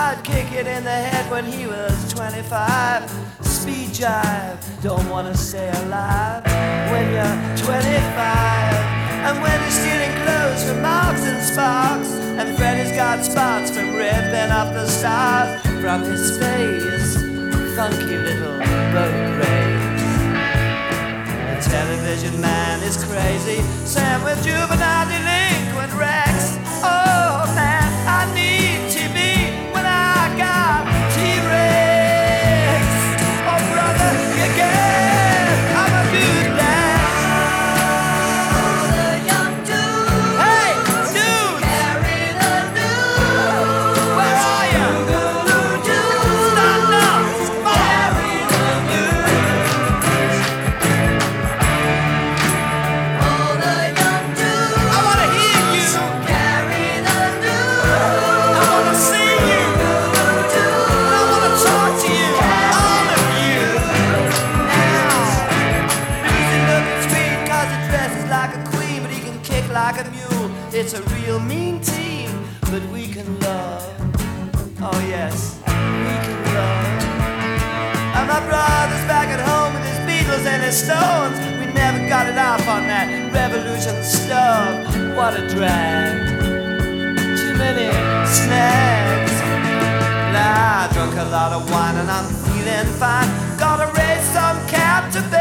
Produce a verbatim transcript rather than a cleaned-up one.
kick it in the head when he was twenty-five. Speed jive, don't wanna stay alive when you're twenty-five. And when you're stealing clothes from Marks and Sparks, and Freddy's got spots from ripping up the stars from his face, funky little boat race. The television man is crazy, Sam with juvenile delinquent Rex. Oh man, I need T V when I got T-Rex. Oh brother, you get, I'm a good lad. All the young dudes, Hey, dude, carry the news. where are you? Stand up, Carry the news. All the young dudes, I wanna hear you, carry the news. I wanna see you, I wanna talk to you, all of you. Now, he's looking sweet 'cause he dresses like a queen, but he can kick like a mule. It's a real mean team, but we can love. Oh yes, we can love. And my brother's back at home with his Beatles and his Stones. We never got it off on that revolution stuff. What a drag. Too many snags. Nah, I drunk a lot of wine and I'm feeling fine. Gotta raise some cap to pay.